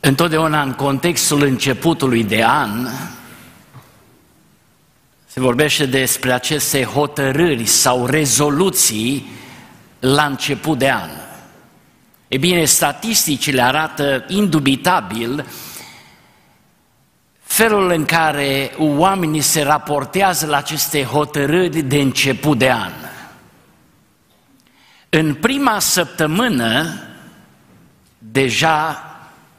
Întotdeauna în contextul începutului de an se vorbește despre aceste hotărâri sau rezoluții la început de an. E bine, statisticile arată indubitabil felul în care oamenii se raportează la aceste hotărâri de început de an. În prima săptămână, deja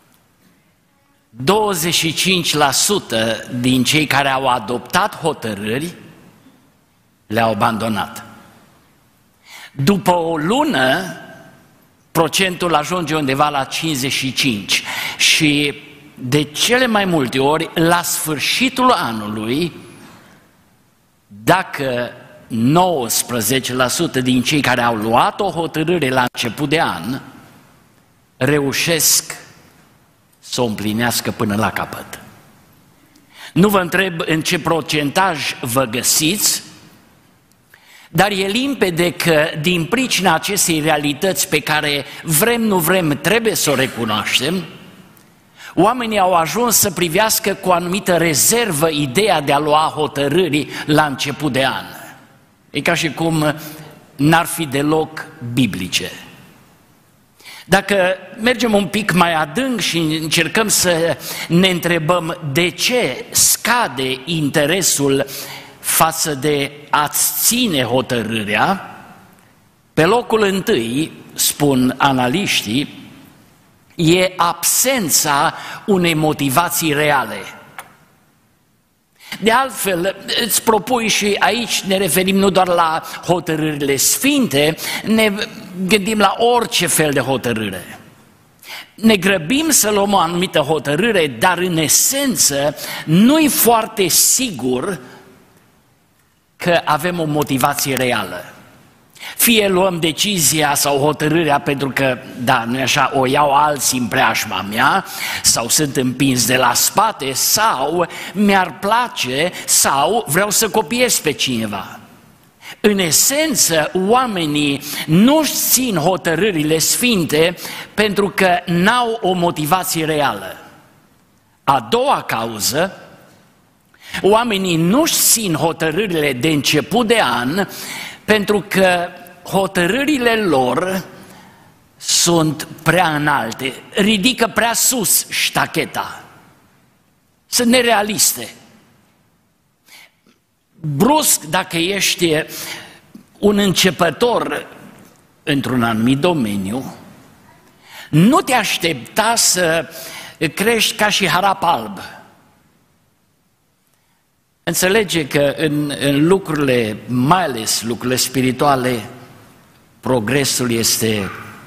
25% din cei care au adoptat hotărâri le-au abandonat. După o lună, procentul ajunge undeva la 55% și de cele mai multe ori, la sfârșitul anului, dacă 19% din cei care au luat o hotărâre la început de an reușesc să o împlinească până la capăt. Nu vă întreb în ce procentaj vă găsiți, dar e limpede că din pricina acestei realități pe care vrem, nu vrem, trebuie să o recunoaștem, oamenii au ajuns să privească cu o anumită rezervă ideea de a lua hotărâri la început de an. E ca și cum n-ar fi deloc biblice. Dacă mergem un pic mai adânc și încercăm să ne întrebăm de ce scade interesul față de a-ți ține hotărârea, pe locul întâi, spun analiștii, e absența unei motivații reale. De altfel, îți propui și aici ne referim nu doar la hotărârile sfinte, ne gândim la orice fel de hotărâre. Ne grăbim să luăm o anumită hotărâre, dar în esență nu-i foarte sigur că avem o motivație reală. Fie luăm decizia sau hotărârea pentru că, da, nu așa, o iau alții în preajma mea, sau sunt împins de la spate, sau mi-ar place, sau vreau să copiez pe cineva. În esență, oamenii nu-și țin hotărârile sfinte pentru că n-au o motivație reală. A doua cauză, oamenii nu-și țin hotărârile de început de an pentru că hotărârile lor sunt prea înalte, ridică prea sus ștacheta, sunt nerealiste. Brusc, dacă ești un începător într-un anumit domeniu, nu te aștepta să crești ca și harap alb. Înțelege că în lucrurile, mai ales lucrurile spirituale, progresul este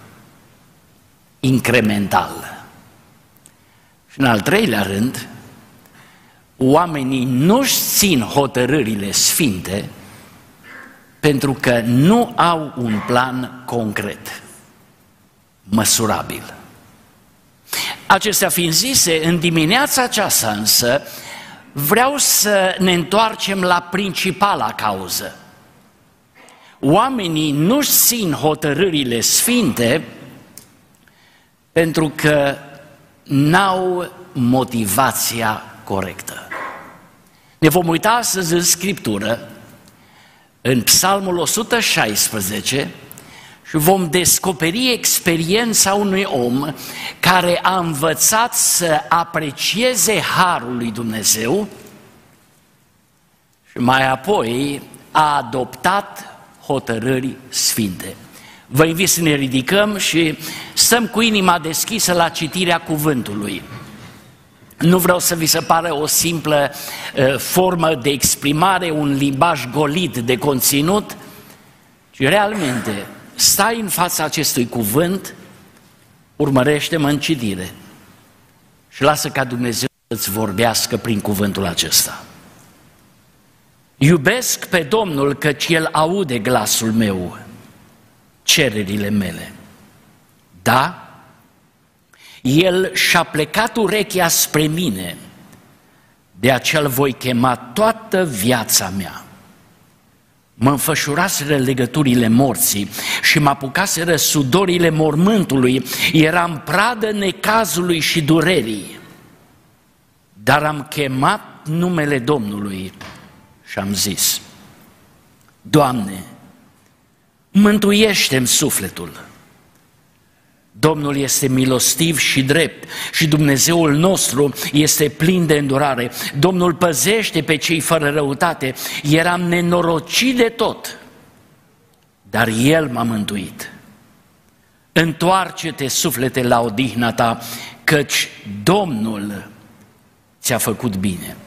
incremental. Și în al treilea rând, oamenii nu-și țin hotărârile sfinte pentru că nu au un plan concret, măsurabil. Acestea fiind zise, în dimineața aceasta însă, vreau să ne întoarcem la principala cauză. Oamenii nu-și țin hotărârile sfinte pentru că n-au motivația corectă. Ne vom uita astăzi în Scriptură, în Psalmul 116, și vom descoperi experiența unui om care a învățat să aprecieze harul lui Dumnezeu și mai apoi a adoptat hotărâri sfinte. Vă invit să ne ridicăm și stăm cu inima deschisă la citirea cuvântului. Nu vreau să vi se pară o simplă formă de exprimare, un limbaj golit de conținut, ci realmente stai în fața acestui cuvânt, urmărește-mă în citire și lasă ca Dumnezeu să-ți vorbească prin cuvântul acesta. Iubesc pe Domnul căci El aude glasul meu, cererile mele. Da, El și-a plecat urechea spre mine, de aceea îl voi chema toată viața mea. mă înfășuraseră legăturile morții și mă apucaseră sudorile mormântului, eram pradă necazului și durerii. Dar am chemat numele Domnului și am zis: Doamne, mântuiește-mi sufletul. Domnul este milostiv și drept și Dumnezeul nostru este plin de îndurare. Domnul păzește pe cei fără răutate. Eram nenorocit de tot, dar El m-a mântuit. Întoarce-te, suflete, la odihna ta, căci Domnul ți-a făcut bine.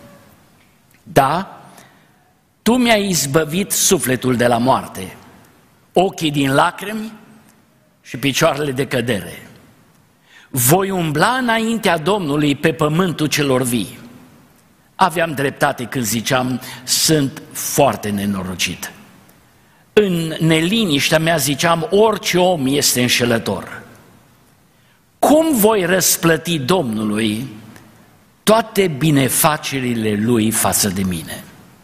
Da, Tu mi-ai izbăvit sufletul de la moarte, ochii din lacrimi și picioarele de cădere. Voi umbla înaintea Domnului pe pământul celor vii. Aveam dreptate când ziceam: sunt foarte nenorocit. În neliniștea mea ziceam: orice om este înșelător. Cum voi răsplăti Domnului toate binefacerile Lui față de mine?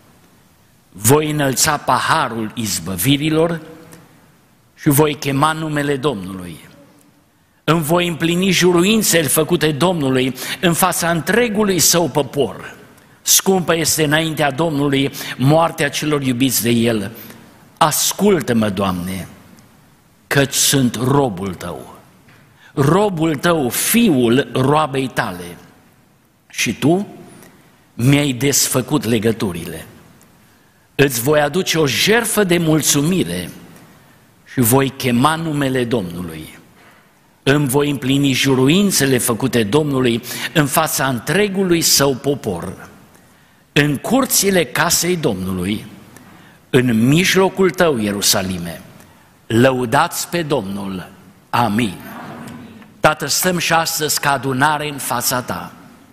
Voi înălța paharul izbăvirilor și voi chema numele Domnului. Îmi voi împlini juruințele făcute Domnului în fața întregului Său popor. Scumpă este înaintea Domnului moartea celor iubiți de El. Ascultă-mă, Doamne, căci sunt robul Tău. Robul Tău, fiul roabei Tale. Și Tu mi-ai desfăcut legăturile. Îți voi aduce o jertfă de mulțumire și voi chema numele Domnului. Îmi voi împlini juruințele făcute Domnului în fața întregului Său popor. În curțile casei Domnului, în mijlocul Tău, Ierusalime, lăudați pe Domnul. Amin. Tată, stăm și astăzi ca adunare în fața Ta.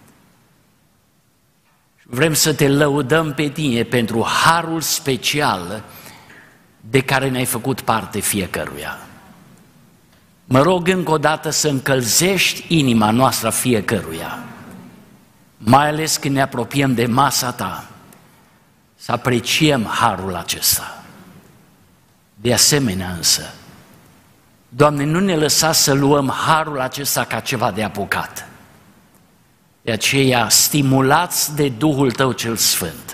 Vrem să Te lăudăm pe Tine pentru harul special de care ne-ai făcut parte fiecăruia. Mă rog încă o dată să încălzești inima noastră fiecăruia, mai ales când ne apropiem de masa Ta, să apreciem harul acesta. De asemenea însă, Doamne, nu ne lăsa să luăm harul acesta ca ceva de apucat. De aceea, stimulați de Duhul Tău cel Sfânt,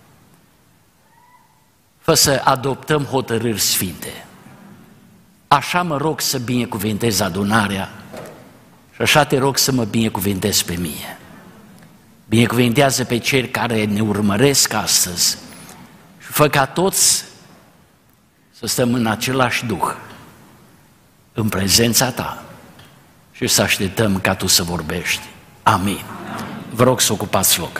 fă să adoptăm hotărâri sfinte. Așa mă rog să binecuvântez adunarea și așa Te rog să mă binecuvântezi pe mine. Binecuvântează pe cei care ne urmăresc astăzi și fă ca toți să stăm în același Duh, în prezența Ta și să așteptăm ca Tu să vorbești. Amin. Vă rog să ocupați loc.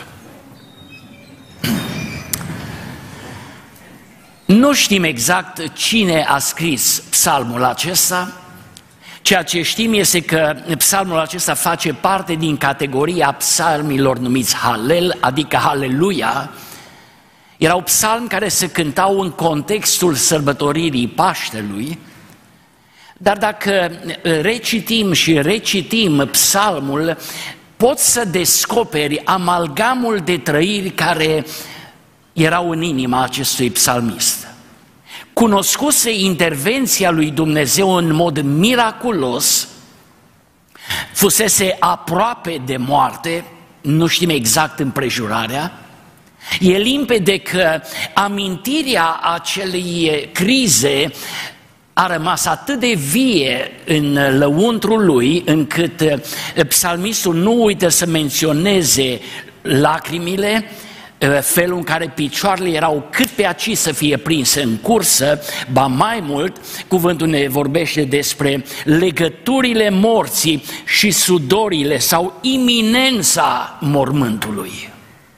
Nu știm exact cine a scris psalmul acesta. Ceea ce știm este că psalmul acesta face parte din categoria psalmilor numiți Halel, adică Haleluia. Erau psalmi care se cântau în contextul sărbătoririi Paștelui, dar dacă recitim și recitim psalmul, poți să descoperi amalgamul de trăiri care erau în inima acestui psalmist. Cunoscuse intervenția lui Dumnezeu în mod miraculos, fusese aproape de moarte, nu știm exact împrejurarea. E limpede că amintirea acelei crize a rămas atât de vie în lăuntrul lui, încât psalmistul nu uită să menționeze lacrimile, felul în care picioarele erau cât pe aci să fie prinse în cursă, ba mai mult, cuvântul ne vorbește despre legăturile morții și sudorile sau iminența mormântului.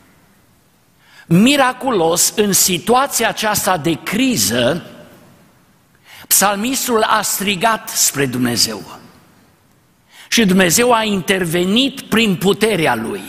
Miraculos, în situația aceasta de criză, psalmistul a strigat spre Dumnezeu și Dumnezeu a intervenit prin puterea lui.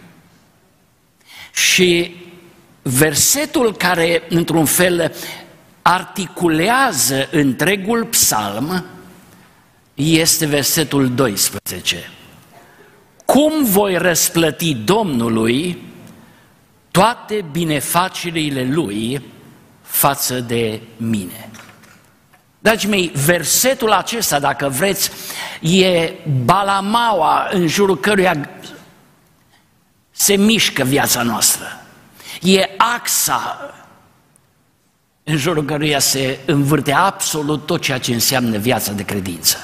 Și versetul care, într-un fel, articulează întregul psalm este versetul 12. Cum voi răsplăti Domnului toate binefacerile Lui față de mine. Dragii mei, versetul acesta, dacă vreți, e balamaua în jurul căruia se mișcă viața noastră. E axa în jurul căruia se învârte absolut tot ceea ce înseamnă viața de credință.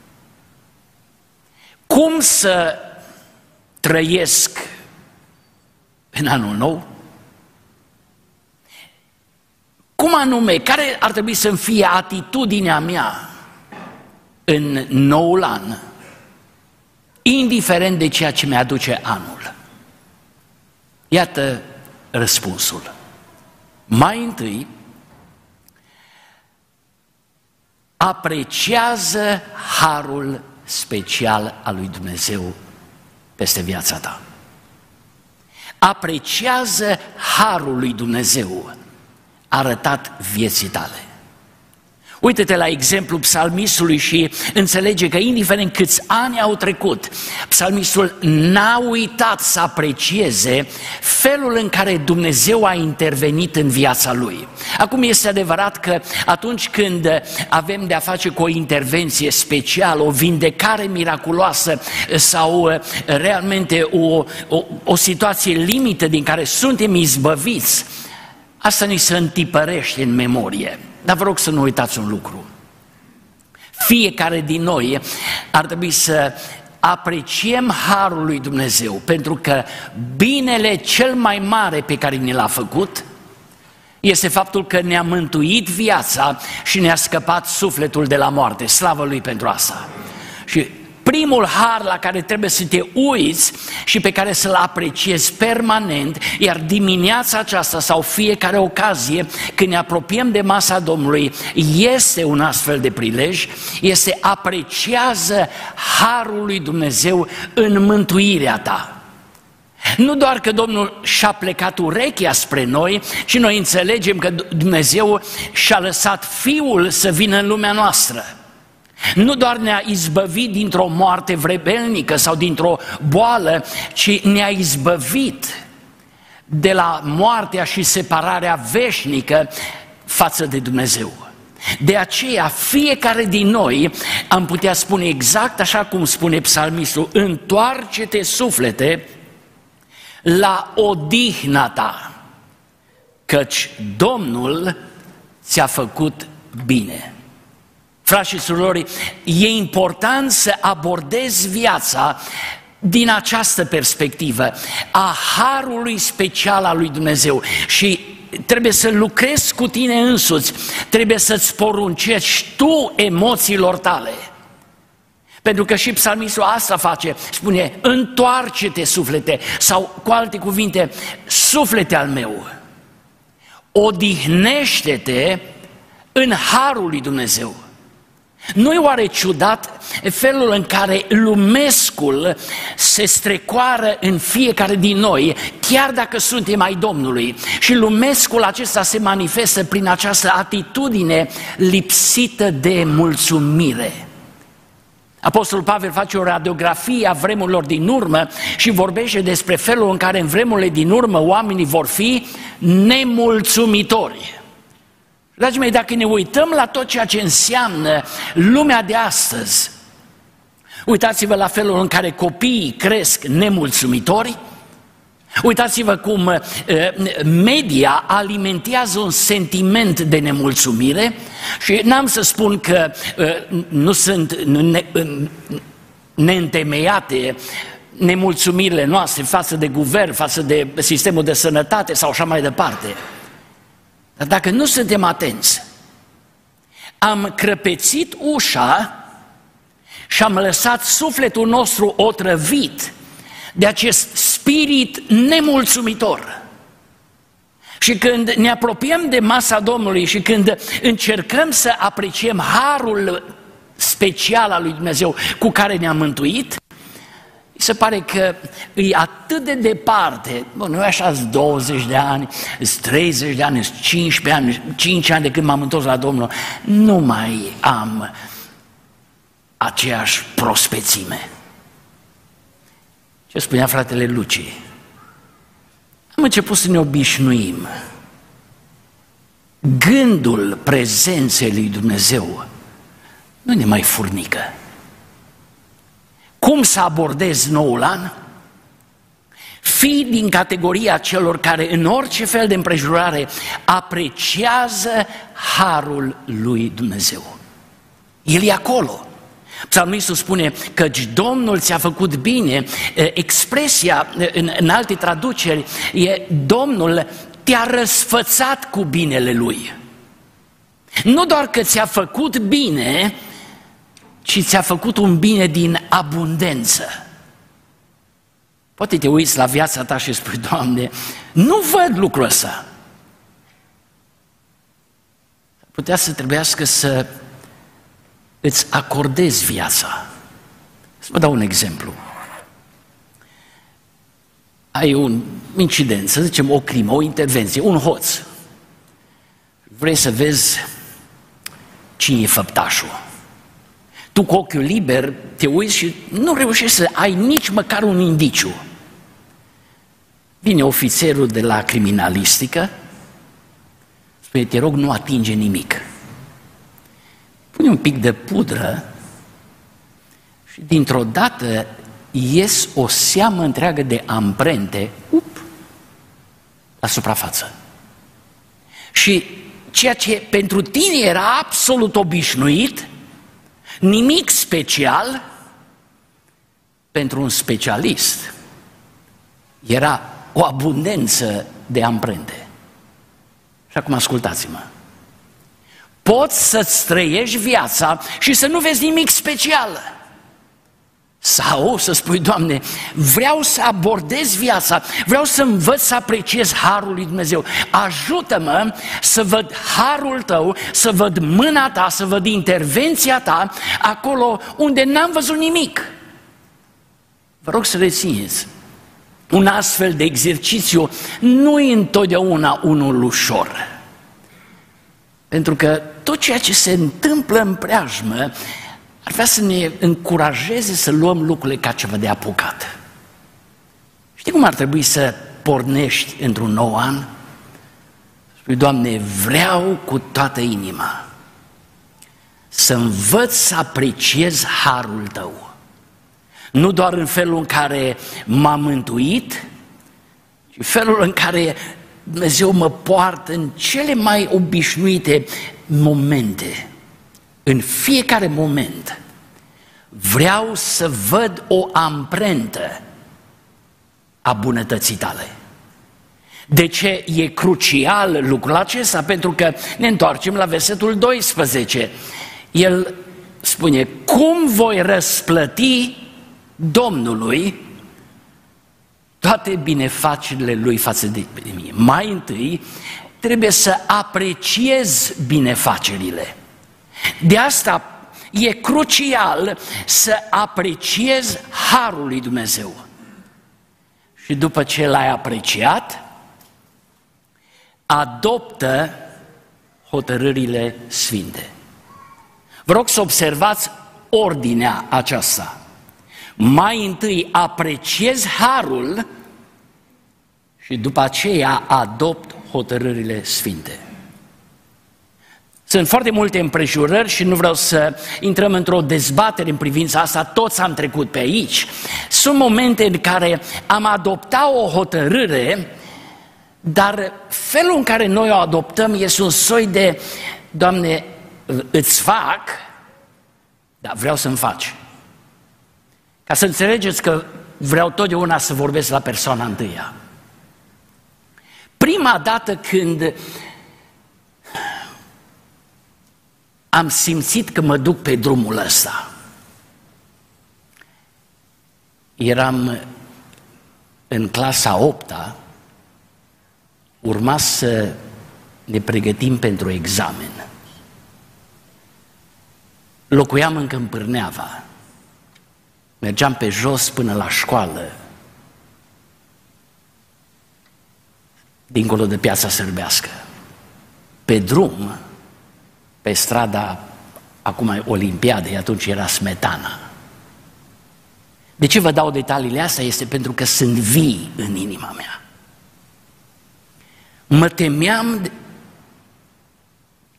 Cum să trăiesc în anul nou? Cum anume, care ar trebui să fie atitudinea mea în noul an, indiferent de ceea ce mi-aduce anul? Iată răspunsul. Mai întâi, apreciază harul special al lui Dumnezeu peste viața ta. Apreciază harul lui Dumnezeu arătat vieții tale. Uită-te la exemplul psalmistului și înțelege că indiferent câți ani au trecut, psalmistul n-a uitat să aprecieze felul în care Dumnezeu a intervenit în viața lui. Acum este adevărat că atunci când avem de-a face cu o intervenție specială, o vindecare miraculoasă sau realmente o situație limită din care suntem izbăviți, asta ni se întipărește în memorie. Dar vă rog să nu uitați un lucru. Fiecare din noi ar trebui să apreciem harul lui Dumnezeu, pentru că binele cel mai mare pe care ni l-a făcut este faptul că ne-a mântuit viața și ne-a scăpat sufletul de la moarte. Slavă lui pentru asta. Și primul har la care trebuie să te uiți și pe care să-l apreciezi permanent, iar dimineața aceasta sau fiecare ocazie când ne apropiem de masa Domnului este un astfel de prilej, este apreciază harul lui Dumnezeu în mântuirea ta. Nu doar că Domnul și-a plecat urechea spre noi, ci noi înțelegem că Dumnezeu și-a lăsat Fiul să vină în lumea noastră. Nu doar ne-a izbăvit dintr-o moarte vrebelnică sau dintr-o boală, ci ne-a izbăvit de la moartea și separarea veșnică față de Dumnezeu. De aceea, fiecare din noi am putea spune exact așa cum spune psalmistul: întoarce-te, suflete, la odihna ta, căci Domnul ți-a făcut bine. Frați și surori, e important să abordezi viața din această perspectivă a harului special al lui Dumnezeu și trebuie să lucrezi cu tine însuți, trebuie să-ți poruncești tu emoțiilor tale. Pentru că și psalmistul asta face, spune: întoarce-te, suflete, sau cu alte cuvinte, suflete al meu, odihnește-te în harul lui Dumnezeu. Nu-i oare ciudat felul în care lumescul se strecoară în fiecare din noi, chiar dacă suntem ai Domnului? Și lumescul acesta se manifestă prin această atitudine lipsită de mulțumire. Apostolul Pavel face o radiografie a vremurilor din urmă și vorbește despre felul în care în vremurile din urmă oamenii vor fi nemulțumitori. Dragii mei, dacă ne uităm la tot ceea ce înseamnă lumea de astăzi, uitați-vă la felul în care copiii cresc nemulțumitori, uitați-vă cum media alimentează un sentiment de nemulțumire și n-am să spun că nu sunt neîntemeiate nemulțumirile noastre față de guvern, față de sistemul de sănătate sau așa mai departe. Dar dacă nu suntem atenți, am crăpețit ușa și am lăsat sufletul nostru otrăvit de acest spirit nemulțumitor. Și când ne apropiem de masa Domnului și când încercăm să apreciem harul special al lui Dumnezeu cu care ne-a mântuit, mi se pare că e atât de departe. Bun, nu e așa, 20 de ani, 30 de ani, 15 ani, 5 ani de când m-am întors la Domnul, nu mai am aceeași prospețime. Ce spunea fratele Luci? Am început să ne obișnuim gândul prezenței lui Dumnezeu nu ne mai furnică. Cum să abordezi noul an? Fii din categoria celor care în orice fel de împrejurare apreciază harul lui Dumnezeu. El e acolo. Psalmistul spune căci Domnul ți-a făcut bine. Expresia în alte traduceri e Domnul te-a răsfățat cu binele Lui. Nu doar că ți-a făcut bine, ci ți-a făcut un bine din abundență. Poate te uiți la viața ta și spui, Doamne, nu văd lucrul ăsta. Putea să trebuiască să îți acordezi viața. Să vă dau un exemplu. Ai un incident, să zicem o crimă, o intervenție, un hoț. Vrei să vezi cine e făptașul. Tu cu ochiul liber te uiți și nu reușești să ai nici măcar un indiciu. Vine ofițerul de la criminalistică, spune, te rog, nu atinge nimic. Pune un pic de pudră și dintr-o dată ies o seamă întreagă de amprente la suprafață. Și ceea ce pentru tine era absolut obișnuit, nimic special, pentru un specialist era o abundență de amprente. Și acum ascultați-mă. Poți să-ți trăiești viața și să nu vezi nimic special. Sau să spui, Doamne, vreau să abordez viața, vreau să învăț să apreciez harul lui Dumnezeu. Ajută-mă să văd harul Tău, să văd mâna Ta, să văd intervenția Ta acolo unde n-am văzut nimic. Vă rog să rețineți, un astfel de exercițiu nu e întotdeauna unul ușor. Pentru că tot ceea ce se întâmplă în preajmă ar vrea să ne încurajeze să luăm lucrurile ca ceva de apucat. Știi cum ar trebui să pornești într-un nou an? Spui, Doamne, vreau cu toată inima să învăț să apreciez harul Tău. Nu doar în felul în care m-a mântuit, ci felul în care Dumnezeu mă poartă în cele mai obișnuite momente. În fiecare moment vreau să văd o amprentă a bunătății Tale. De ce e crucial lucrul acesta? Pentru că ne întoarcem la versetul 12. El spune, cum voi răsplăti Domnului toate binefacerile Lui față de mine? Mai întâi trebuie să apreciez binefacerile. De asta e crucial să apreciez harul lui Dumnezeu. Și după ce l-ai apreciat, adoptă hotărârile sfinte. Vă rog să observați ordinea aceasta. Mai întâi apreciez harul și după aceea adopt hotărârile sfinte. Sunt foarte multe împrejurări și nu vreau să intrăm într-o dezbatere în privința asta, toți am trecut pe aici. Sunt momente în care am adoptat o hotărâre, dar felul în care noi o adoptăm este un soi de, Doamne, îți fac, dar vreau să-mi faci. Ca să înțelegeți că vreau totdeauna să vorbesc la persoana întâia. Prima dată când am simțit că mă duc pe drumul ăsta, eram în clasa 8-a, urma să ne pregătim pentru examen. Locuiam încă în Pârneava, mergeam pe jos până la școală, dincolo de Piața Sârbească. Pe drum, pe strada, acum e Olimpiadei, atunci era Smetana. De ce vă dau detaliile astea? Este pentru că sunt vii în inima mea. Mă temeam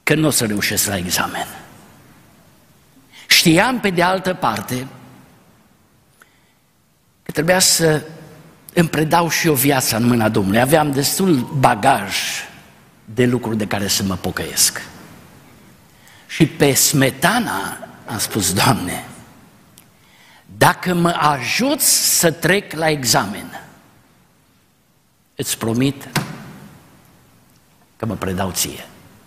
că nu o să reușesc la examen. Știam pe de altă parte că trebuia să îmi predau și eu viața în mâna Domnului. Aveam destul bagaj de lucruri de care să mă pocăiesc. Și pe smetana am spus: Doamne, dacă mă ajuți să trec la examen, îți promit că mă predau ție.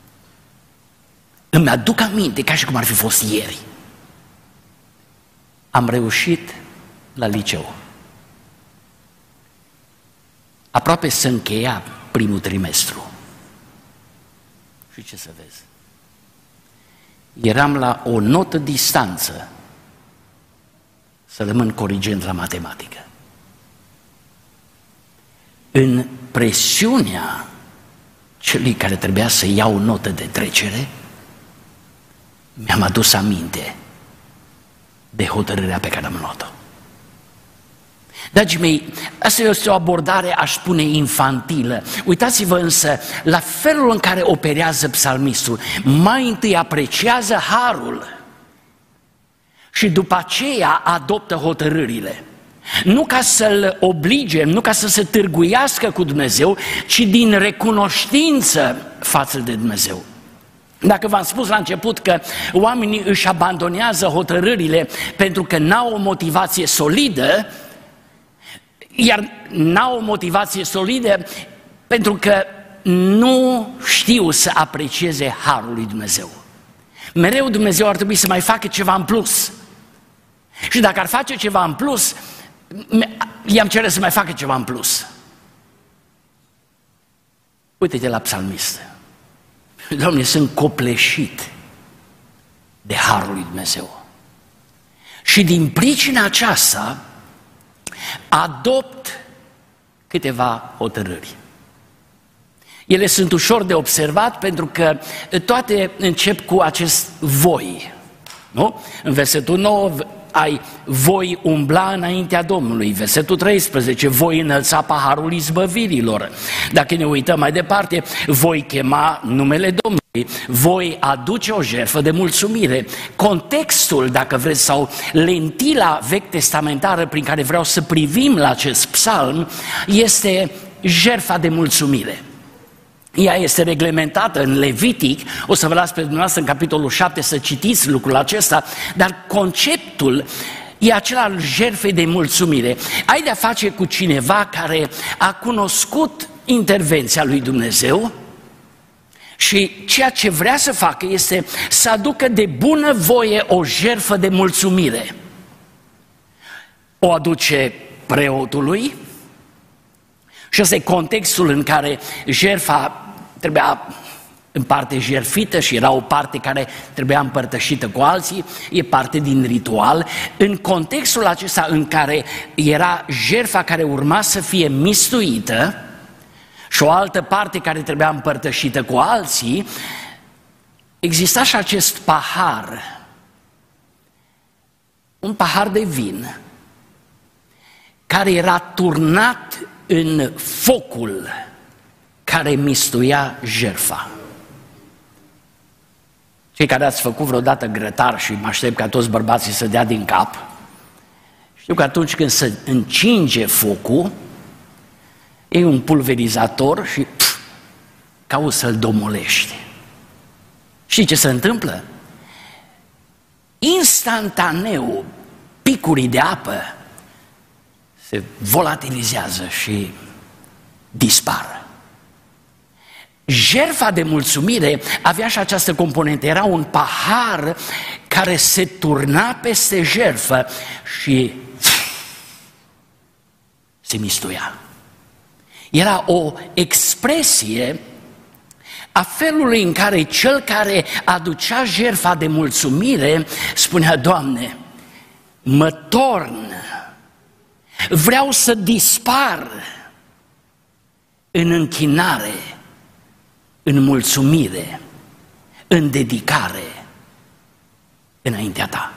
Îmi aduc aminte ca și cum ar fi fost ieri. Am reușit la liceu. Aproape să încheia primul trimestru. Și ce să vezi? Eram la o notă distanță să rămân corigent la matematică. În presiunea celui care trebuia să ia o notă de trecere, mi-am adus aminte de hotărârea pe care am luat-o. Dragii mei, asta este o abordare, aș spune, infantilă. Uitați-vă însă la felul în care operează psalmistul. Mai întâi apreciază harul și după aceea adoptă hotărârile. Nu ca să-l oblige, nu ca să se târguiască cu Dumnezeu, ci din recunoștință față de Dumnezeu. Dacă v-am spus la început că oamenii își abandonează hotărârile pentru că n-au o motivație solidă, iar n-au o motivație solidă pentru că nu știu să aprecieze harul lui Dumnezeu. Mereu Dumnezeu ar trebui să mai facă ceva în plus. Și dacă ar face ceva în plus, i-am cere să mai facă ceva în plus. Uite-te la psalmist. Doamne, sunt copleșit de harul lui Dumnezeu. Și din pricina aceasta adopt câteva hotărâri. Ele sunt ușor de observat pentru că toate încep cu acest voi. Nu? În versetul 9 ai voi umbla înaintea Domnului. Versetul 13, voi înălța paharul izbăvirilor. Dacă ne uităm mai departe, voi chema numele Domnului, voi aduce o jertfă de mulțumire. Contextul, dacă vreți, sau lentila vechi testamentară prin care vreau să privim la acest psalm este jertfa de mulțumire. Ea este reglementată în Levitic, o să vă las pe dumneavoastră în capitolul 7 să citiți lucrul acesta, dar conceptul e acela al jertfei de mulțumire. Ai de-a face cu cineva care a cunoscut intervenția lui Dumnezeu și ceea ce vrea să facă este să aducă de bună voie o jertfă de mulțumire. O aduce preotului. Și ăsta e contextul în care jertfa trebuia în parte jertfită și era o parte care trebuia împărtășită cu alții, e parte din ritual. În contextul acesta în care era jertfa care urma să fie mistuită și o altă parte care trebuia împărtășită cu alții, exista și acest pahar, un pahar de vin care era turnat în focul care mistuia jertfa. Cei care ați făcut vreodată grătar, și mă aștept ca toți bărbații să dea din cap, știu că atunci când se încinge focul, e un pulverizator și cauți să-l domolești. Știi ce se întâmplă? Instantaneu, picurii de apă se volatilizează și dispar. Jertfa de mulțumire avea și această componentă. Era un pahar care se turna peste jertfă și se mistuia. Era o expresie a felului în care cel care aducea jertfa de mulțumire spunea: Doamne, mă torn, vreau să dispar în închinare, în mulțumire, în dedicare înaintea ta.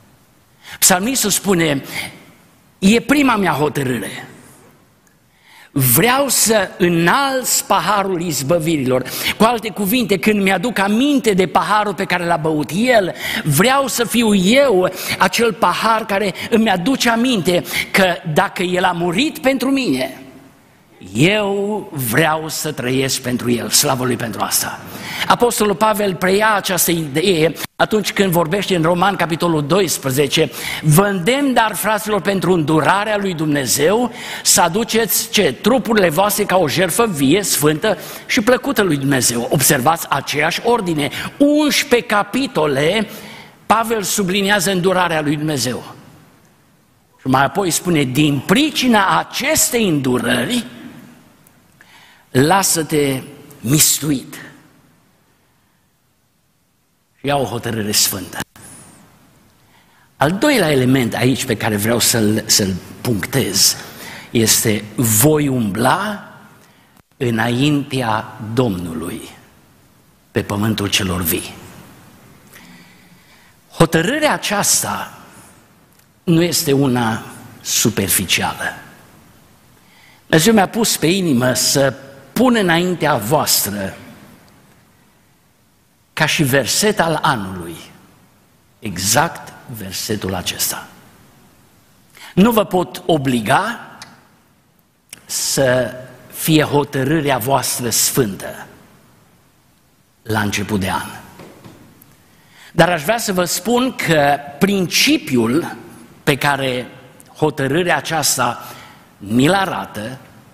Psalmistul spune: e prima mea hotărâre. vreau să înalți paharul izbăvirilor. Cu alte cuvinte, când mi-aduc aminte de paharul pe care l-a băut El, vreau să fiu eu acel pahar care îmi aduce aminte că dacă El a murit pentru mine, eu vreau să trăiesc pentru El. Slavă Lui pentru asta. Apostolul Pavel preia această idee atunci când vorbește în Roman, capitolul 12, vă îndemn, dar, fraților, pentru îndurarea lui Dumnezeu, să aduceți trupurile voastre ca o jertfă vie, sfântă și plăcută lui Dumnezeu. Observați aceeași ordine. 11 capitole, Pavel subliniază îndurarea lui Dumnezeu. Și mai apoi spune, din pricina acestei îndurări, lasă-te mistuit și ia o hotărâre sfântă. Al doilea element aici pe care vreau să-l punctez este voi umbla înaintea Domnului pe pământul celor vii. Hotărârea aceasta nu este una superficială. Dumnezeu mi-a pus pe inimă să pun înaintea voastră ca și verset al anului, exact versetul acesta. Nu vă pot obliga să fie hotărârea voastră sfântă la început de an. Dar aș vrea să vă spun că principiul pe care hotărârea aceasta mi-l arată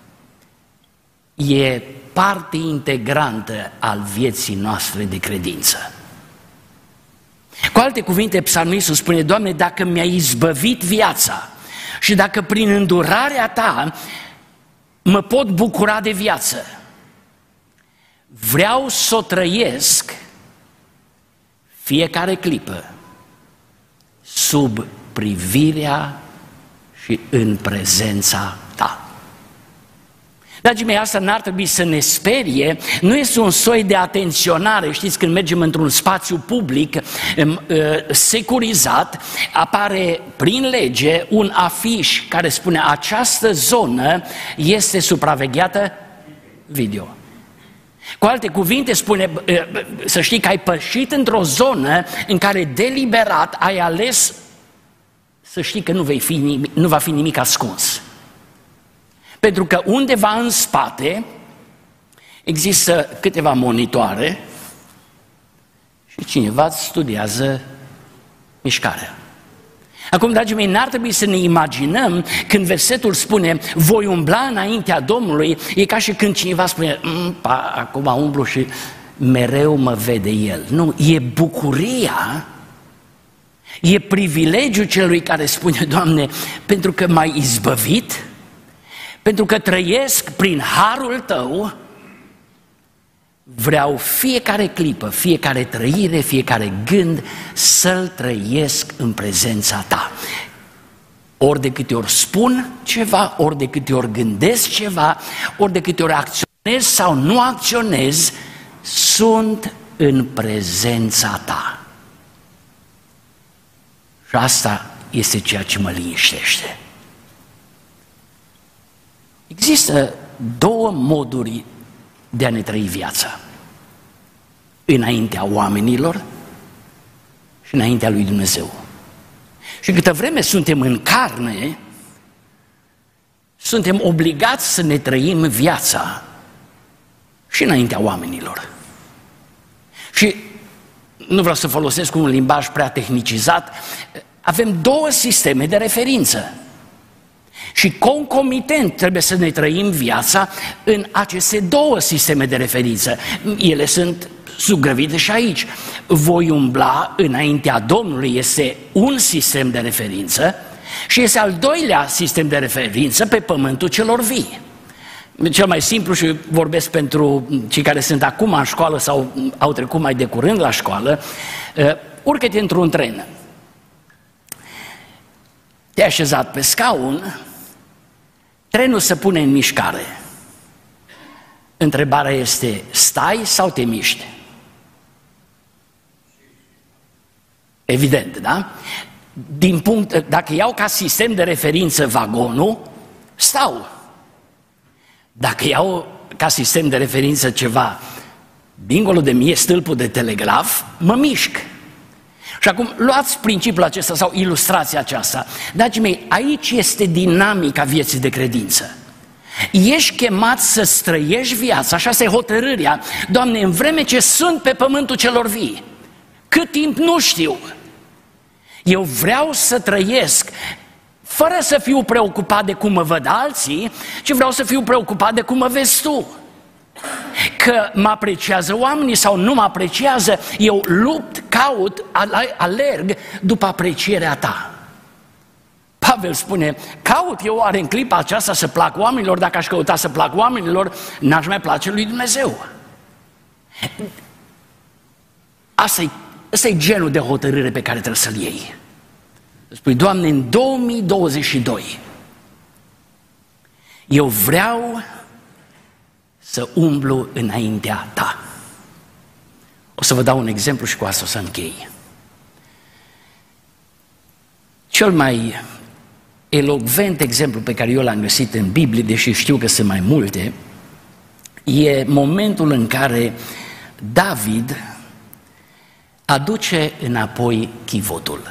e parte integrantă al vieții noastre de credință. Cu alte cuvinte, psalmistul spune, Doamne, dacă mi-ai izbăvit viața și dacă prin îndurarea Ta mă pot bucura de viață, vreau să o trăiesc fiecare clipă sub privirea și în prezența Ta. Dragii mei, asta n-ar trebui să ne sperie, nu este un soi de atenționare. Știți, când mergem într-un spațiu public securizat, apare prin lege un afiș care spune această zonă este supravegheată video. Cu alte cuvinte spune, să știi că ai pășit într-o zonă în care deliberat ai ales să știi că nu va fi nimic ascuns. Pentru că undeva în spate există câteva monitoare și cineva studiază mișcarea. Acum, dragii mei, n-ar trebui să ne imaginăm când versetul spune voi umbla înaintea Domnului, e ca și când cineva spune acum umblu și mereu mă vede El. Nu, e bucuria, e privilegiul celui care spune, Doamne, pentru că m-ai izbăvit, pentru că trăiesc prin harul Tău, vreau fiecare clipă, fiecare trăire, fiecare gând să-l trăiesc în prezența Ta. Ori de câte ori spun ceva, ori de câte ori gândesc ceva, ori de câte ori acționez sau nu acționez, sunt în prezența Ta. Și asta este ceea ce mă liniștește. Există două moduri de a ne trăi viața. Înaintea oamenilor și înaintea lui Dumnezeu. Și câtă vreme suntem în carne, suntem obligați să ne trăim viața și înaintea oamenilor. Și nu vreau să folosesc un limbaj prea tehnicizat, avem două sisteme de referință. Și concomitent trebuie să ne trăim viața în aceste două sisteme de referință. Ele sunt zugrăvite și aici. Voi umbla înaintea Domnului este un sistem de referință și este al doilea sistem de referință pe pământul celor vii. Cel mai simplu, și vorbesc pentru cei care sunt acum în școală sau au trecut mai de curând la școală, urcă-te într-un tren. Te-ai așezat pe scaun, trenul se pune în mișcare. Întrebarea este, stai sau te miști? Evident, da? Dacă iau ca sistem de referință vagonul, stau. Dacă iau ca sistem de referință ceva dincolo de mie, stâlpul de telegraf, mă mișc. Și acum luați principiul acesta sau ilustrația aceasta. Dragii mei, aici este dinamica vieții de credință. Ești chemat să străiești viața, așa este hotărârea. Doamne, în vreme ce sunt pe pământul celor vii, cât timp nu știu, eu vreau să trăiesc fără să fiu preocupat de cum mă văd alții, ci vreau să fiu preocupat de cum mă vezi tu. Că mă apreciază oamenii sau nu mă apreciază, eu lupt, caut, alerg după aprecierea ta. Pavel spune, caut eu oare în clipa aceasta să plac oamenilor? Dacă aș căuta să plac oamenilor, n-aș mai place lui Dumnezeu. Asta e genul de hotărâre pe care trebuie să-l iei. Spui, Doamne, în 2022 eu vreau să umblu înaintea ta. O să vă dau un exemplu și cu asta o să închei. Cel mai elocvent exemplu pe care eu l-am găsit în Biblie, deși știu că sunt mai multe, e momentul în care David aduce înapoi chivotul.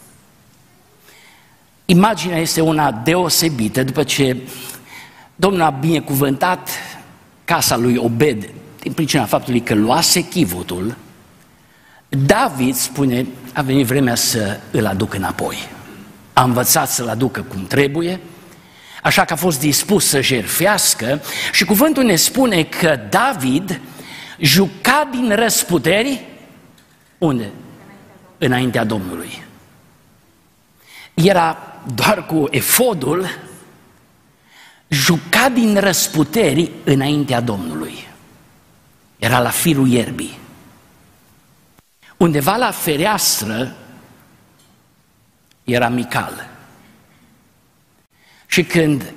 Imaginea este una deosebită. După ce Domnul a binecuvântat casa lui Obed din pricina faptului că luase chivotul, David spune, a venit vremea să îl aduc înapoi. A învățat să-l aducă cum trebuie, așa că a fost dispus să jertfească și cuvântul ne spune că David juca din răsputeri, unde? Înaintea Domnului. Era doar cu efodul, juca din răsputeri înaintea Domnului. Era la firul ierbii. Undeva la fereastră era Mical. Și când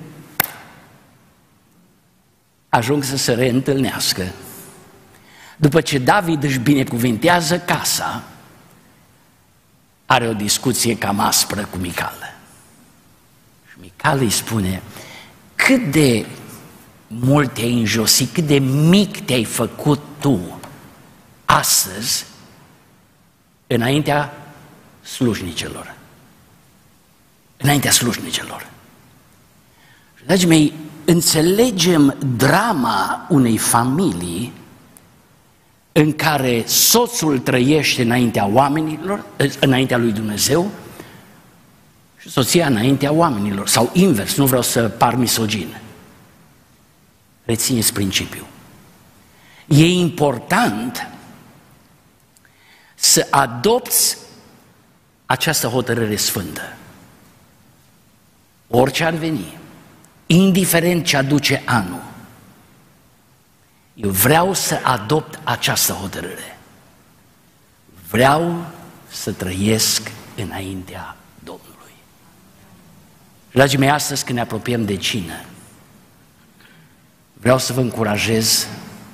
ajung să se reîntâlnească, după ce David își binecuvintează casa, are o discuție cam aspră cu Mical. Și Mical îi spune, cât de mult te-ai înjosit, cât de mic te-ai făcut tu astăzi înaintea slujnicelor. Înaintea slujnicelor. Dragii mei, înțelegem drama unei familii în care soțul trăiește înaintea oamenilor, înaintea lui Dumnezeu, și soția înaintea oamenilor, sau invers, nu vreau să par misogin. Rețineți principiul. E important să adopți această hotărâre sfântă. Orice ar veni, indiferent ce aduce anul, eu vreau să adopt această hotărâre. Vreau să trăiesc înaintea Domnului. Dragii mei, astăzi când ne apropiem de cină, vreau să vă încurajez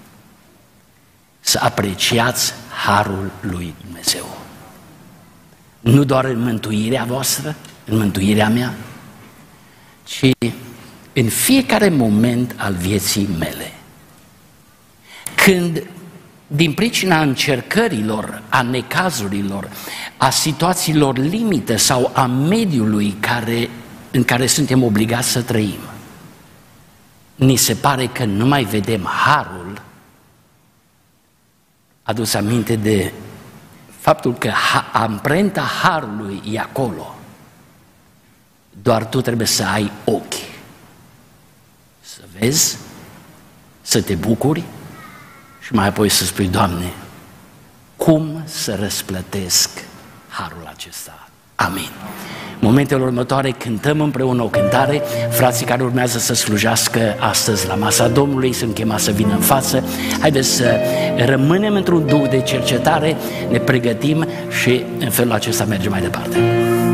să apreciați harul lui Dumnezeu. Nu doar în mântuirea voastră, în mântuirea mea, ci în fiecare moment al vieții mele. Când, din pricina încercărilor, a necazurilor, a situațiilor limite sau a mediului în care suntem obligați să trăim, ni se pare că nu mai vedem harul, adus aminte de faptul că amprenta harului e acolo. Doar tu trebuie să ai ochi, să vezi, să te bucuri și mai apoi să spui, Doamne, cum să răsplătesc harul acesta? Amin. Momentele următoare cântăm împreună o cântare. Frații care urmează să slujească astăzi la masa Domnului sunt chemați să vină în față. Haideți să rămânem într-un duh de cercetare, ne pregătim și în felul acesta mergem mai departe.